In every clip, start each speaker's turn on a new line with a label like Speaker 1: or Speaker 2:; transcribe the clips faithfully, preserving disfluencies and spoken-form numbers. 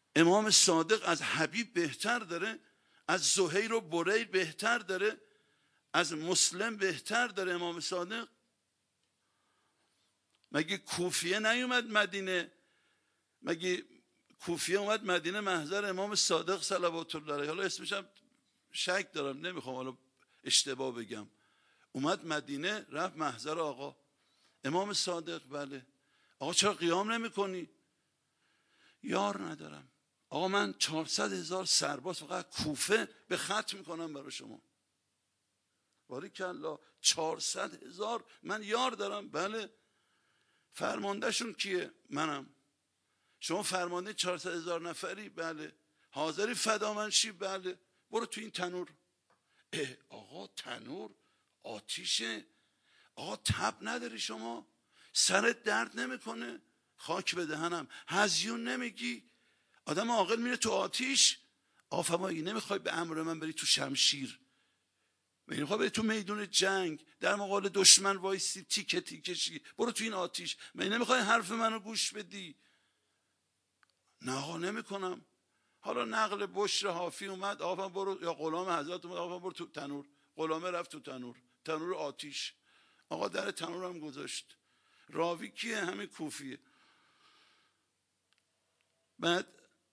Speaker 1: امام صادق از حبیب بهتر داره؟ از زهیر و بریر بهتر داره؟ از مسلم بهتر داره امام صادق؟ مگه کوفیه نیومد مدینه؟ مگه کوفیه اومد مدینه محضر امام صادق صلوات الله علیه؟ حالا اسمش هم شک دارم، نمیخوام حالا اشتباه بگم. اومد مدینه، رفت محضر آقا امام صادق. بله. آقا چرا قیام نمی کنی؟ یار ندارم. آقا من چهارصد هزار سرباز فقط کوفه به خط میکنم برای شما. باریکالله، چهارصد هزار من یار دارم. بله. فرمانده شون کیه؟ منم. شما فرمانده چهارصد هزار نفری؟ بله. حاضری فدا من شی؟ بله. برو تو این تنور. اه آقا تنور آتیشه. آقا تب نداری شما؟ سرت درد نمیکنه؟ خاک به دهنم، هزیون نمیگی؟ آدم عاقل میره تو آتیش. آقا فرمایی نمیخوای به امر من بری تو شمشیر؟ میخوای بری تو میدون جنگ در مقابل دشمن وایسی تیکه تیکه شی؟ برو تو این آتیش. من نمیخوای حرف منو گوش بدی؟ نه آقا نمیکنم. حالا نقل بشر حافی اومد، آقا برو، یا غلام حضرت اومد، آقا برو تو تنور. غلامه رفت تو تنور، تنور آتیش. آقا در تنور هم گذاشت. راوی کیه؟ همین کوفیه. بعد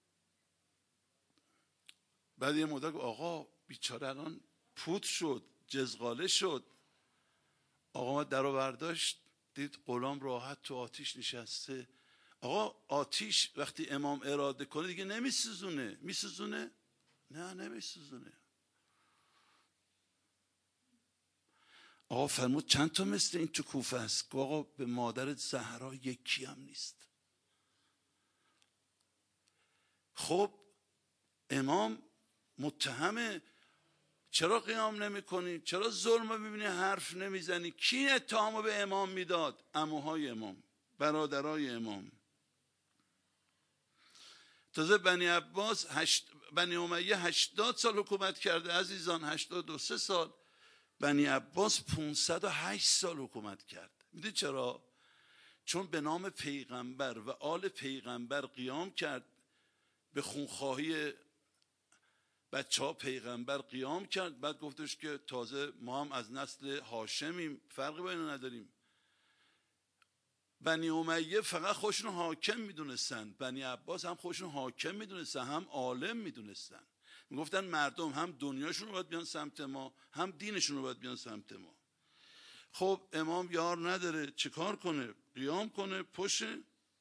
Speaker 1: بعد یه مدت آقا بیچاره الان پود شد، جزغاله شد. آقا در رو برداشت، دید غلام راحت تو آتیش نشسته. آقا آتیش وقتی امام اراده کنه دیگه نمیسوزونه. میسوزونه؟ نه نمیسوزونه. آقا فرمود چند تا مثل این تو کوفه است؟ آقا به مادرت زهرا یکی هم نیست. خب امام متهمه، چرا قیام نمی کنی؟ چرا ظلم ببینی حرف نمیزنی؟ کی اتهامو به امام میداد؟ عموهای امام، برادرای امام. تازه بنی عباس هشت... بنی امیه هشتاد سال حکومت کرده عزیزان، هشتاد و سه سال. بنی عباس پانصد و هشت سال حکومت کرد. میدونی چرا؟ چون به نام پیغمبر و آل پیغمبر قیام کرد، به خونخواهی بچه ها پیغمبر قیام کرد. بعد گفتش که تازه ما هم از نسل هاشمیم، فرقی با اینا نداریم. بنی امیه فقط خودشون حاکم میدونستن، بنی عباس هم خودشون حاکم میدونستن، هم عالم میدونستن. میگفتن مردم هم دنیاشون رو باید بیان سمت ما، هم دینشون رو باید بیان سمت ما. خب امام یار نداره، چه کار کنه؟ قیام کنه پشه.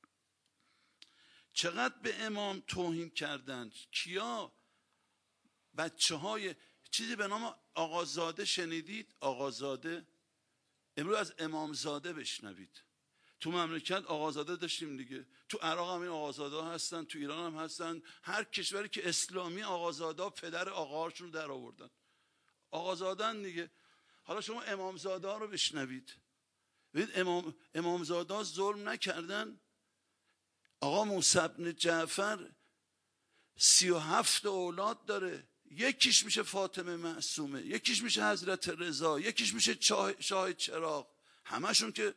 Speaker 1: چقدر به امام توهین کردن. کیا؟ بچه های چیزی به نام آقازاده شنیدید؟ آقازاده. امروز از امامزاده بشنوید. تو مملکت آقازاده داشتیم دیگه، تو عراق هم این آقازاده هستن، تو ایران هم هستن. هر کشوری که اسلامی آقازاده پدر آقاهاشون در آوردن، آقازادن دیگه. حالا شما امامزاده رو بشنوید. ببین امام امامزاده ظلم نکردن؟ آقا موسی بن جعفر سی و هفت اولاد داره، یکیش میشه فاطمه معصومه، یکیش میشه حضرت رضا، یکیش میشه شاه چراغ. همشون که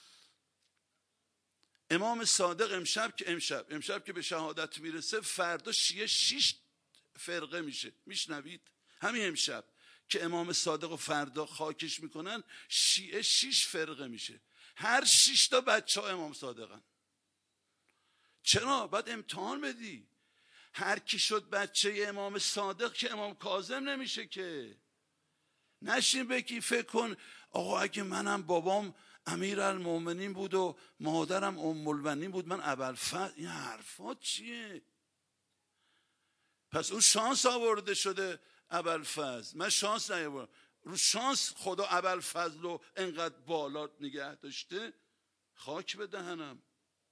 Speaker 1: امام صادق امشب که امشب امشب که به شهادت میرسه، فردا شیعه شیش فرقه میشه. میشنوید؟ همین امشب که امام صادق و فردا خاکش میکنن، شیعه شیش فرقه میشه. هر شیش تا بچه ها امام صادقن. چرا؟ باید امتحان بدی. هر کی شد بچه امام صادق که امام کاظم نمیشه که. نشین بکی فکر کن آقا اگه منم بابام امیرالمومنین بود و مادرم ام المؤمنین بود، من ابوالفضل. این حرفات چیه؟ پس اون شانس آورده شده ابوالفضل، من شانس نیاوردم. رو شانس خدا ابوالفضل رو انقدر بالا نگه داشته. خاک به دهنم.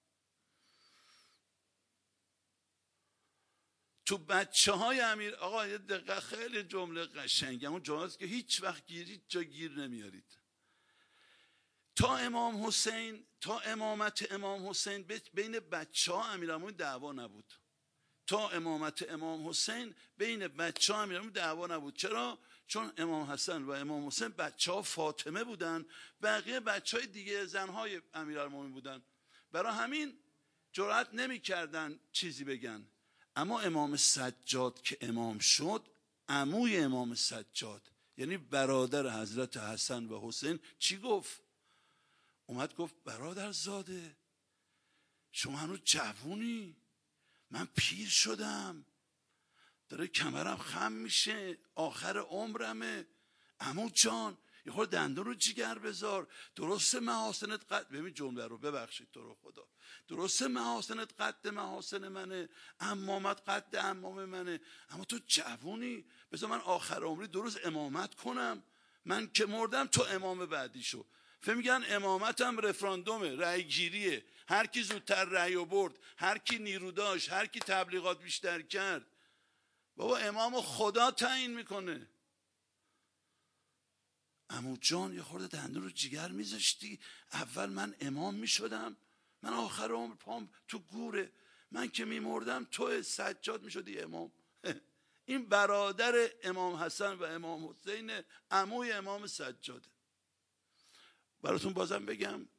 Speaker 1: تو بچه های امیر آقا یه دقیقه، خیلی جمله قشنگه، اون جمله است که هیچ وقت گیرید جا گیر نمیارید. تا امام حسین، تا امامت امام حسین بین بچه ها امیرالمومنین دعوا نبود. تا امامت امام حسین بین بچه ها امیرالمومنین دعوا نبود. چرا؟ چون امام حسن و امام حسین بچه ها فاطمه بودن، بقیه بچه های دیگه زنهای امیرالمومنین بودن. برای همین جرأت نمی کردن چیزی بگن. اما امام سجاد که امام شد، عموی امام سجاد یعنی برادر حضرت حسن و حسین چی گفت؟ اومد گفت برادر زاده شما هنوز جوونی، من پیر شدم، داره کمرم خم میشه، آخر عمرمه، عمو جان یه خورده دندون رو جیگر بذار. درسته محاسنت قد، ببین جمله رو ببخشید تو رو خدا، درسته محاسنت قد محاسن منه، امامت قد امام منه، اما تو جوونی، بذار من آخر عمری درست امامت کنم، من که مردم تو امام بعدی شو. فهم میگن امامت هم رفراندومه، رأی گیریه، هر کی زودتر رأی برد، هر کی نیرو داشت، هر کی تبلیغات بیشتر کرد. بابا امام خدا تعیین میکنه. عمو جان یه خورده دندون رو جیگر میذاشتی، اول من امام میشدم، من آخر عمر پام تو گوره، من که میمردم تو سجاد میشدی امام. این برادر امام حسن و امام حسین، عموی امام سجاده. براتون بازم بگم،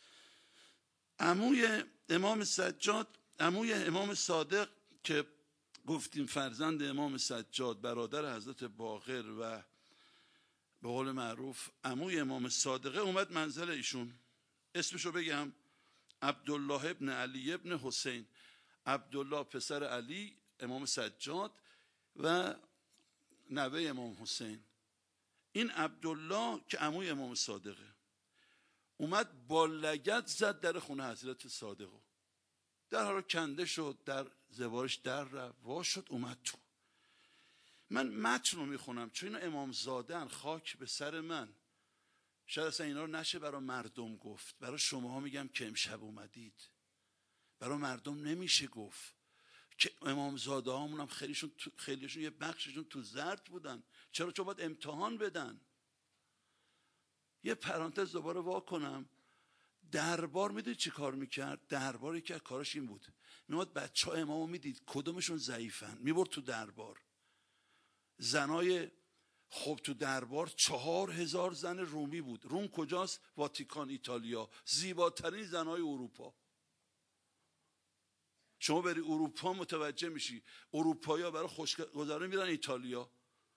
Speaker 1: عموی امام سجاد، عموی امام صادق که گفتیم فرزند امام سجاد، برادر حضرت باقر و به قول معروف عموی امام صادقه، اومد منزل ایشون. اسمشو بگم، عبدالله ابن علی ابن حسین. عبدالله پسر علی امام سجاد و نوه امام حسین. این عبدالله که عموی امام صادقه اومد با لگد زد در خونه حضرت صادقو، در حالا کنده شد، در زوارش در رفت، وا شد اومد تو. من متن رو میخونم چون اینا امام زادن، خاک به سر من، شاید اصلا اینا رو نشه برای مردم گفت، برای شماها میگم که امشب اومدید، برای مردم نمیشه گفت که امام زاده هامون هم خیلیشون خیلیشون یه بخششون تو زرد بودن. چرا؟ چون باید امتحان بدن. یه پرانتز دوباره وا کنم، دربار میدید چی کار میکرد؟ درباری که کارش این بود، میومد بچه ها امامو میدید کدومشون ضعیفن میبرد تو دربار. زنای خب تو دربار چهار هزار زن رومی بود. روم کجاست؟ واتیکان، ایتالیا، زیباترین زنای اروپا. شما بری اروپا متوجه میشی اروپایی ها برای خوشگذرانی میرن ایتالیا.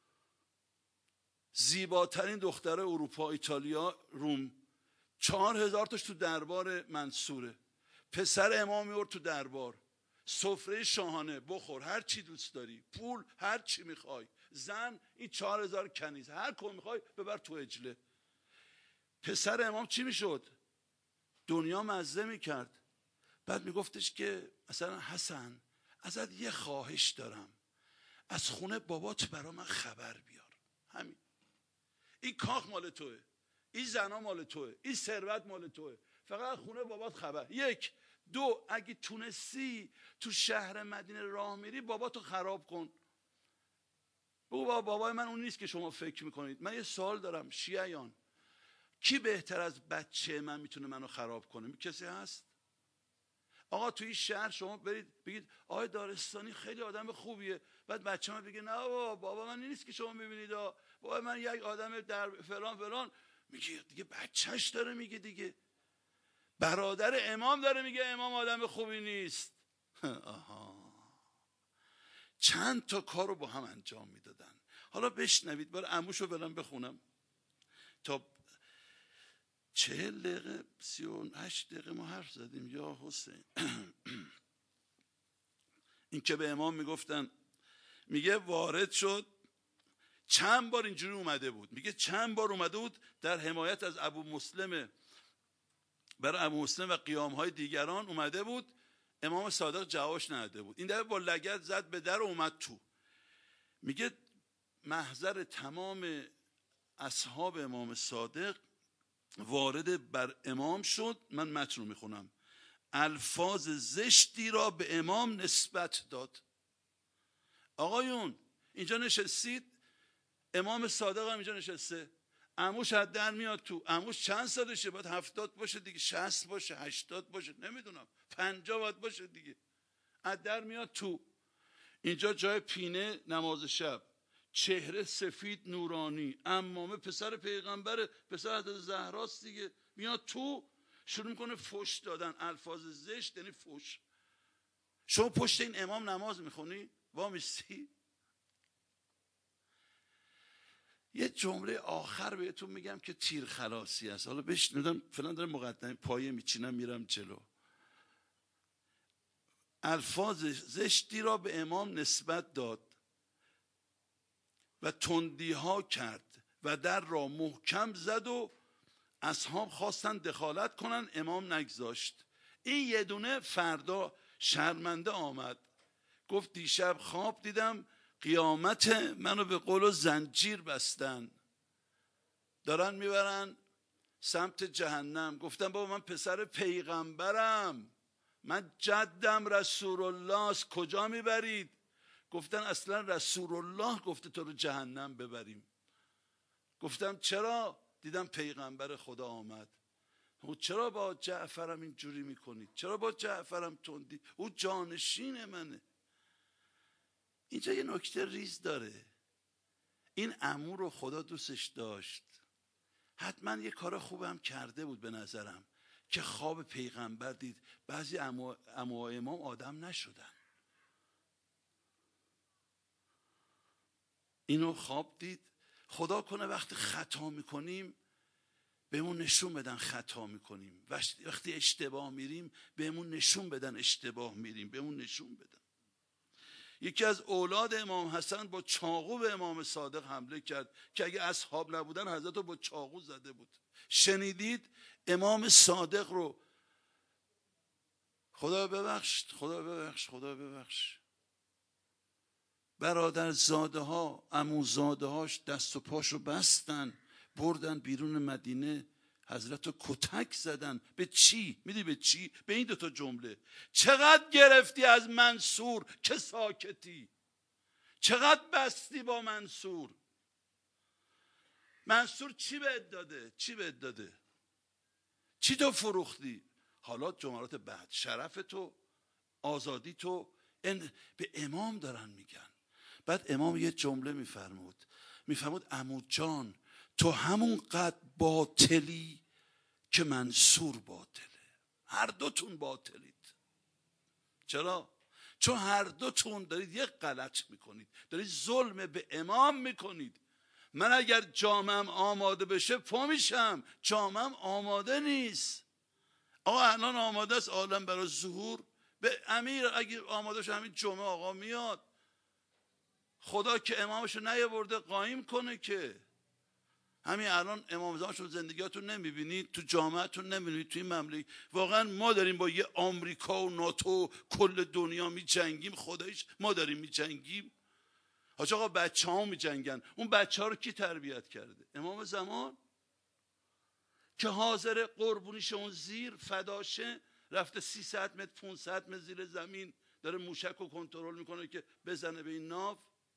Speaker 1: زیباترین دختره اروپا، ایتالیا، روم. چهار هزار تاش تو دربار منصوره. پسر امام میورد تو دربار، سفره شاهانه، بخور هر چی دوست داری، پول هر چی میخوای، زن این چهار هزار کنیز هر کم میخوای ببر تو اجله. پسر امام چی میشد؟ دنیا مزه میکرد. بعد میگفتش که مثلا حسن ازت یه خواهش دارم، از خونه بابات برا من خبر بیار. همین. این کاخ مال توه، این زنا مال توه، این ثروت مال توه، فقط خونه بابات خبر. یک. دو، اگه تونستی تو شهر مدینه راه میری باباتو خراب کن. بگو بابا بابای من اون نیست که شما فکر میکنید. من یه سوال دارم شیعیان، کی بهتر از بچه من میتونه منو خراب کنه؟ کسی هست؟ آقا توی شهر شما برید بگید آقای دارستانی خیلی آدم خوبیه، بعد بچه من بگه نه بابا بابا من نیست که شما میبینید، بابا من یک آدم در فلان فلان. میگه دیگه بچهش داره میگه دیگه، برادر امام داره میگه امام آدم خوبی نیست. آها، چند تا کار رو با هم انجام میدادن. حالا بشنوید، برای عموشو برم بخونم تا چهل دقیقه سی و هشت دقیقه ما حرف زدیم. یا حسین این که به امام میگفتن، میگه وارد شد چند بار اینجوری اومده بود، میگه چند بار اومده بود در حمایت از ابو مسلم، برای ابو مسلم و قیامهای دیگران اومده بود. امام صادق جوابش نداده بود. این دفعه با لگد زد به در و اومد تو. میگه محضر تمام اصحاب امام صادق وارد بر امام شد. من متن رو میخونم. الفاظ زشتی را به امام نسبت داد. آقایون اینجا نشستید، امام صادق هم اینجا نشسته، عموش حد در میاد تو. عموش چند سالشه؟ باید هفتاد باشه دیگه، شصت باشه، هشتاد باشه، نمیدونم، پنجاه باید باشه دیگه. حد در میاد تو. اینجا جای پینه نماز شب، چهره سفید نورانی، عمامه پسر پیغمبر، پسر حضرت زهراست دیگه، میاد تو شروع میکنه فوش دادن. الفاظ زشت یعنی فوش. شما پشت این امام نماز میخونی؟ وامیستی؟ یه جمله آخر بهتون میگم که تیر خلاصی است. حالا بشنیدم فلان داره مقدمه پایه میچینم میرم جلو. الفاظ زشتی را به امام نسبت داد و تندی ها کرد و در را محکم زد و اصحاب خواستن دخالت کنن، امام نگذاشت. این یه دونه فردا شرمنده آمد، گفت دیشب خواب دیدم قیامت منو به قول و زنجیر بستن، دارن میبرن سمت جهنم. گفتم بابا من پسر پیغمبرم، من جدم رسول الله است، کجا میبرید؟ گفتن اصلا رسول الله گفته تو رو جهنم ببریم. گفتم چرا؟ دیدم پیغمبر خدا آمد. او چرا با جعفرم اینجوری میکنید؟ چرا با جعفرم تندی؟ او جانشین منه. اینجا یه نکته ریز داره. این عمو رو خدا دوستش داشت، حتما یه کار خوبم کرده بود به نظرم که خواب پیغمبر دید. بعضی عمو و امام آدم نشدن. اینو خواب دید. خدا کنه وقتی خطا میکنیم بهمون نشون بدن خطا میکنیم، وقتی اشتباه میریم بهمون نشون بدن اشتباه میریم، بهمون نشون بدن. یکی از اولاد امام حسن با چاقو به امام صادق حمله کرد که اگه اصحاب نبودن حضرت رو با چاقو زده بود. شنیدید؟ امام صادق رو خدا ببخش خدا ببخش خدا ببخش برادر زاده ها عمو زاده هاش دست و پاشو بستن، بردن بیرون مدینه، حضرت رو کتک زدن. به چی؟ میدی به چی؟ به این دوتا جمله. چقدر گرفتی از منصور که ساکتی؟ چقدر بستی با منصور؟ منصور چی بهت داده؟ چی بهت داده؟ چی تو فروختی؟ حالا جملات بعد شرف تو، آزادی تو، به امام دارن میگن. بعد امام یه جمله میفرمود، میفرمود عمو جان تو همون قد باطلی که منصور باطله. هر دوتون باطلید. چرا؟ چون هر دوتون دارید یک غلط میکنید، دارید ظلم به امام میکنید. من اگر جامم آماده بشه پا میشم، جامم آماده نیست. آقا الان آماده است عالم برای ظهور، به امیر اگه آماده شه همین جمعه آقا میاد. خدا که امامشو نیاورده قایم کنه که. همین الان امام زمانشون زندگیاتون نمیبینید، تو جامعتون نمیبینید، تو این مملکت. واقعا ما داریم با یه آمریکا و ناتو کل دنیا میجنگیم. خداییش ما داریم میجنگیم. حاج آقا بچه ها میجنگن. اون بچه ها رو کی تربیت کرده؟ امام زمان که حاضر قربونیش اون زیر فداشه، رفته سیصد متر پانصد متر زیر زمین داره موشک رو کنترل میکنه که بزنه به این ناو.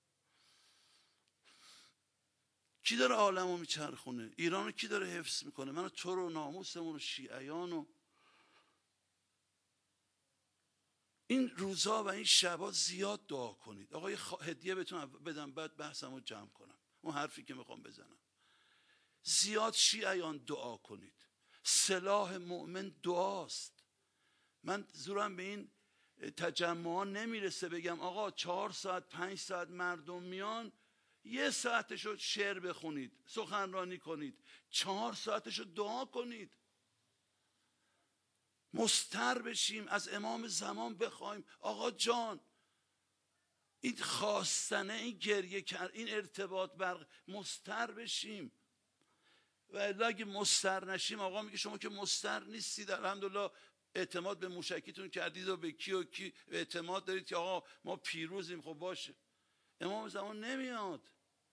Speaker 1: کی داره عالمو میچرخونه؟ ایرانو کی داره حفظ میکنه؟ منو تو رو، ناموسمون و شیعیانو. این روزا و این شبا زیاد دعا کنید. آقا یه هدیه بهتون بدم بعد بحثمو جمع کنم، اون حرفی که میخوام بزنم. زیاد شیعیان دعا کنید. سلاح مؤمن دعاست. من زورم به این تجمعا نمیرسه بگم آقا چهار ساعت پنج ساعت مردم میان، یه ساعتشو شعر بخونید، سخنرانی کنید، چهار ساعتشو دعا کنید. مستر بشیم، از امام زمان بخوایم آقا جان این خواستنه، این گریه کرد، این ارتباط بر مستر بشیم. و الا اگه مستر نشیم آقا میگه شما که مستر نیستید، الحمدلله اعتماد به موشکیتون کردید و به کی و کی اعتماد دارید که آقا ما پیروزیم. خب باشه، امام زمان نمیاد.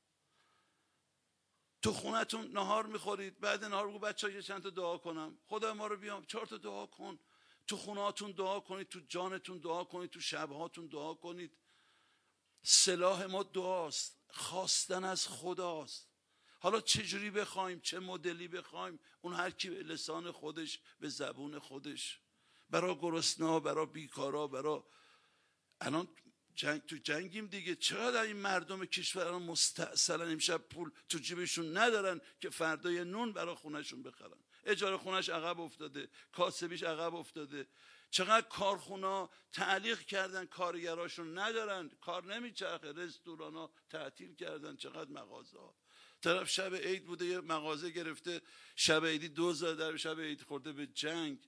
Speaker 1: تو خونتون نهار میخورید، بعد نهار بگو بچه‌ها یه چند تا دعا کنم، خدا ما رو بیام چهار تا دعا کن. تو خونهاتون دعا کنید، تو جانتون دعا کنید، تو شبهاتون دعا کنید. سلاح ما دعاست، خواستن از خداست. حالا چه جوری بخوایم، چه مدلی بخوایم، اون هر کی به لسان خودش، به زبون خودش. برا گرسنه‌ها، برا بیکارا، برا الان جنگ تو جنگیم دیگه. چقدر این مردم کشور الان مستأصلا امشب پول تو جیبشون ندارن که فردا یه نون برا خونهشون بخرن. اجاره خونش عقب افتاده، کاسبیش عقب افتاده، چقدر کارخونا تعلیق کردن، کارگراشون ندارن، کار نمیچرخه، رستورانا تعطیل کردن، چقدر مغازه ها. طرف شب عید بوده یه مغازه گرفته، شب عیدی دو زده، شب عید خورده به جنگ.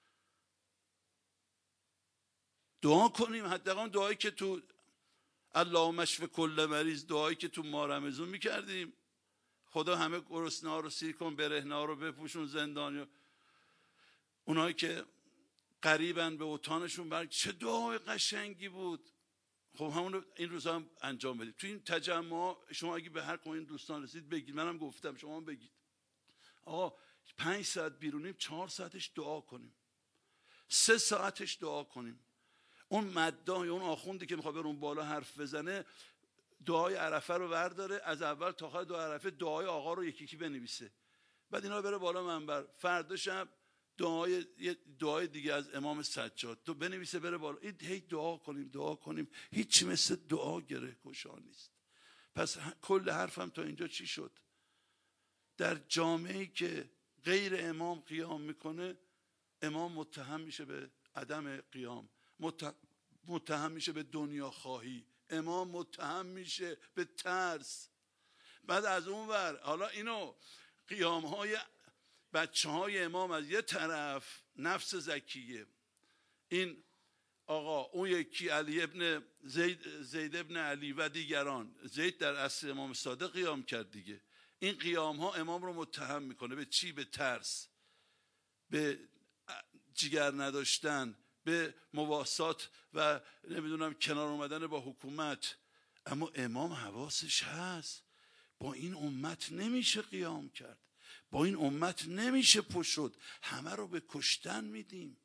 Speaker 1: دعا کنیم، حداقل دعایی که تو اللهم اشف کل مریض، دعایی که تو ماه رمضان میکردیم، خدا همه گرسنه ها رو سیر کن، برهنه ها رو بپوشون، زندانی، اونایی که قریبن به اوطانشون برگ. چه دعای قشنگی بود. خب همون این روزا هم انجام بدید. تو این تجمع شما اگه به هر کدوم این دوستان رسید بگید، منم گفتم شما هم بگید آقا پنج ساعت بیرونیم، چهار ساعتش دعا کنیم، سه ساعتش دعا کنیم. اون مداح یا اون آخوندی که میخواد بر اون بالا حرف بزنه، دعای عرفه رو برداره، از اول تا آخر دعای عرفه دعای آقا رو یکی یکی بنویسه، بعد اینا رو بره بالا منبر، فردا شب دعای دعای دیگه از امام سجاد تو بنویسه بره بالا. این هی دعا کنیم دعا کنیم، هیچ مثل دعا گره گشا نیست. پس کل حرفم تا اینجا چی شد؟ در جامعه‌ای که غیر امام قیام میکنه، امام متهم میشه به عدم قیام، متهم میشه به دنیا خواهی، امام متهم میشه به ترس. بعد از اون ور حالا اینو قیام های بچه های امام از یه طرف، نفس زکیه، این آقا اون یکی علی ابن زید, زید ابن علی و دیگران، زید در عصر امام صادق قیام کرد دیگه. این قیام ها امام رو متهم میکنه به چی؟ به ترس، به جگر نداشتن، به مواسات و نمیدونم کنار اومدن با حکومت. اما امام حواسش هست، با این امت نمیشه قیام کرد، با این امت نمیشه پشت شد، همه رو به کشتن میدیم.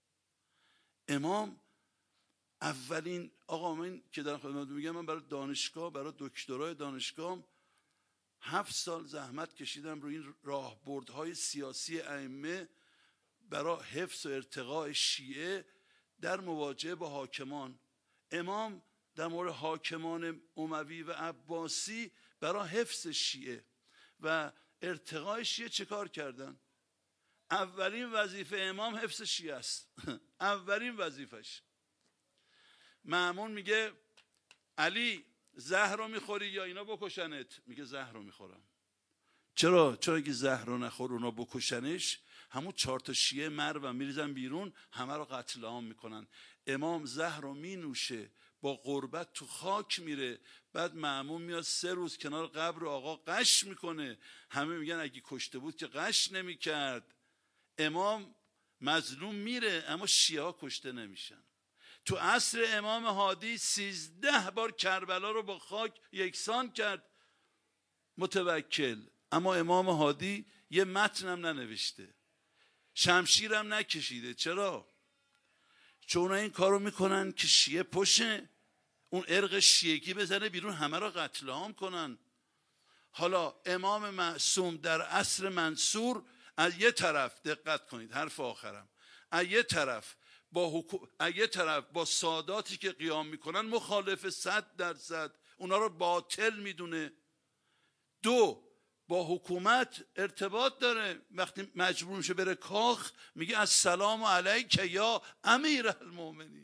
Speaker 1: امام اولین آقا من که در خدمت میگم، من برای دانشگاه، برای دکترای دانشگاه هفت سال زحمت کشیدم روی این راهبردهای سیاسی ائمه برای حفظ و ارتقاء شیعه در مواجهه با حاکمان. امام در مورد حاکمان اموی و عباسی برای حفظ شیعه و ارتقاء شیعه چه کار کردن؟ اولین وظیفه امام حفظ شیعه است. اولین وظیفش. مأمون میگه علی زهر رو میخوری یا اینا بکشنت؟ میگه زهر رو میخورم. چرا؟ چرا اگه زهر رو نخور اونا بکشنش، همون چهار تا شیعه مرو میریزن بیرون، همه رو قتل عام میکنن. امام زهر رو مینوشه، با قربت تو خاک میره، بعد مأمون میاد سه روز کنار قبر آقا قش میکنه. همه میگن اگه کشته بود که قش نمیکرد. امام مظلوم میره اما شیعه ها کشته نمیشن. تو عصر امام هادی سیزده بار کربلا رو با خاک یکسان کرد متوکل، اما امام هادی یه متنم ننوشته، شمشیرم نکشیده. چرا؟ چون این کارو میکنن که شیعه پشه، اون ارق شیعگی بزنه بیرون، همه رو قتل عام کنن. حالا امام معصوم در عصر منصور از یه طرف، دقت کنید حرف آخرم، از یه طرف با حکو... از یه طرف با ساداتی که قیام میکنن مخالف صد درصد، اونا رو باطل میدونه. دو، با حکومت ارتباط داره، وقتی مجبور میشه بره کاخ میگه السلام علیک یا امیر المؤمنین.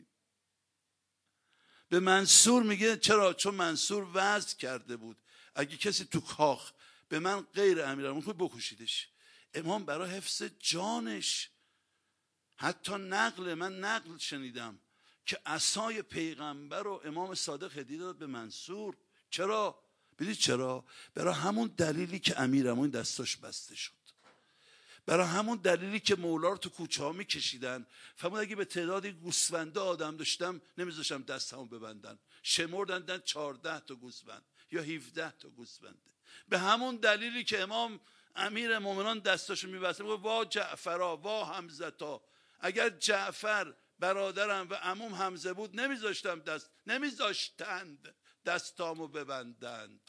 Speaker 1: به منصور میگه چرا؟ چون منصور وعظ کرده بود اگه کسی تو کاخ به من غیر امیرالمومنین بکشیدش. امام برای حفظ جانش، حتی نقل من نقل شنیدم که عصای پیغمبر رو امام صادق هدیه داد به منصور. چرا؟ بدید چرا؟ برای همون دلیلی که امیرالمومنین دستاش بسته شد، برای همون دلیلی که مولا رو تو کوچه ها میکشیدن، فرمود اگه به تعدادی گوسفنده آدم داشتم نمیذاشتم دستمو ببندن، شمردن چهارده تا گوسفند یا هفده تا گوسفنده. به همون دلیلی که امام امیر مومنان دستاشو میبسته، میگه وا جعفرا وا حمزتا، اگر جعفر برادرم و عموم حمزه بود نمیذاشتم دست نمیذاشتند دستامو ببندند.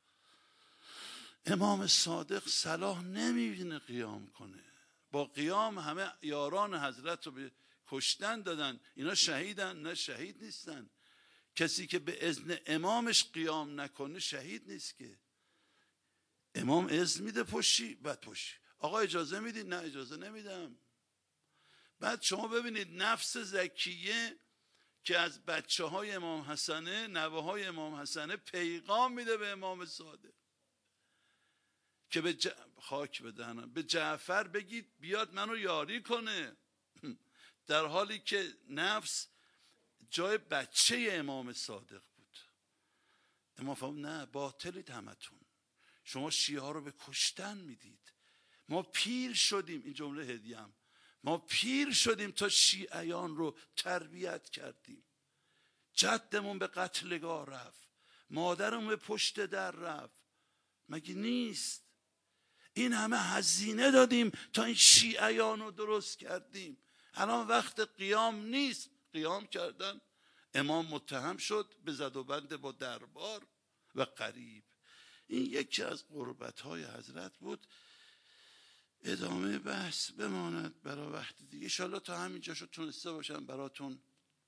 Speaker 1: امام صادق صلاح نمیبینه قیام کنه، با قیام همه یاران حضرت رو به کشتن دادن. اینا شهیدن؟ نه شهید نیستن. کسی که به اذن امامش قیام نکنه شهید نیست که. امام اذن میده پشی، بعد پشی. آقا اجازه میدی؟ نه اجازه نمیدم. بعد شما ببینید نفس زکیه که از بچه های امام حسنه، نوه های امام حسنه، پیغام میده به امام صادق که به ج... خاک بدهنم به جعفر بگید بیاد منو یاری کنه، در حالی که نفس جای بچه امام صادق بود. امام فهم نه، باطلید همتون، شما شیعه ها رو به کشتن میدید. ما پیر شدیم، این جمله هدیم، ما پیر شدیم تا شیعیان رو تربیت کردیم. جدمون به قتلگاه رفت، مادرمون به پشت در رفت، مگه نیست؟ این همه هزینه دادیم تا این شیعیان رو درست کردیم. الان وقت قیام نیست. قیام کردن، امام متهم شد به زد و بند با دربار و قریب. این یکی از قربت‌های حضرت بود. ادامه بحث بماند برای وقت دیگه. انشالله تا همینجا شد تونسته باشم براتون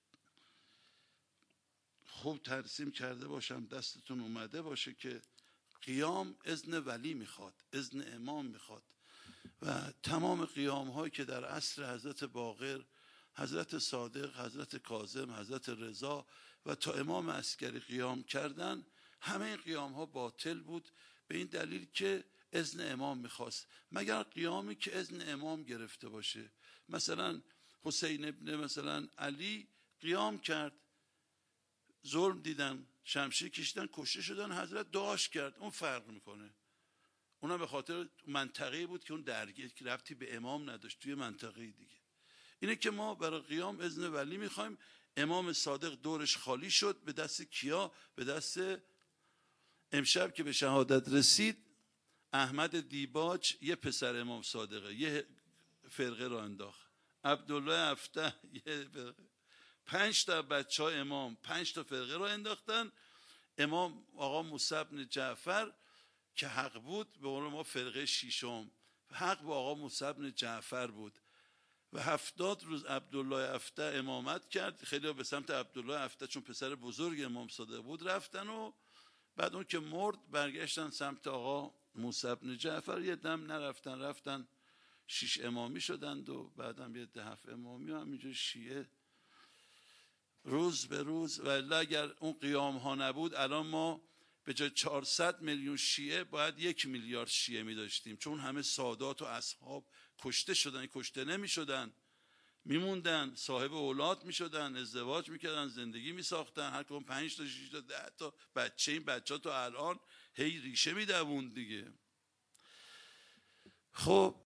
Speaker 1: خوب ترسیم کرده باشم، دستتون اومده باشه که قیام اذن ولی میخواد، اذن امام میخواد و تمام قیام هایی که در عصر حضرت باقر، حضرت صادق، حضرت کاظم، حضرت رضا و تا امام عسکری قیام کردن، همه این قیام ها باطل بود به این دلیل که اذن امام میخواست، مگر قیامی که اذن امام گرفته باشه. مثلا حسین ابن مثلا علی قیام کرد، ظلم دیدن، شمشیر کشیدن، کشته شدن، حضرت دعاش کرد، اون فرق میکنه. اونم به خاطر منطقه‌ای بود که اون درگیر که ربطی به امام نداشت، توی منطقه دیگه. اینه که ما برای قیام اذن ولی میخوایم. امام صادق دورش خالی شد، به دست کیا؟ به دست امشب که به شهادت رسید احمد دیباج، یه پسر امام صادقه، یه فرقه را انداخت. عبدالله افتح یه فرقه. پنج تا بچه های امام پنج تا فرقه را انداختن. امام آقا موسی بن جعفر که حق بود، به قول ما فرقه شیشم، حق با آقا موسی بن جعفر بود و هفتاد روز عبدالله افتح امامت کرد. خیلی به سمت عبدالله افتح چون پسر بزرگ امام صادق بود رفتن و بعد اون که مرد برگشتن سمت آقا موسی بن جعفر. یه دم نرفتن، رفتن شیش امامی شدند و بعدم یه ده هفت امامی و همینجور شیعه روز به روز. و اگر اون قیام ها نبود الان ما به جای چهارصد میلیون شیعه باید یک میلیارد شیعه می داشتیم، چون همه سادات و اصحاب کشته شدن. کشته نمی شدن، می موندن، صاحب اولاد می شدن، ازدواج می کردن، زندگی می ساختن، هر کدوم پنج تا شش تا ده تا بچه. این بچه ها تو الان هی ریشه می دووند دیگه. خب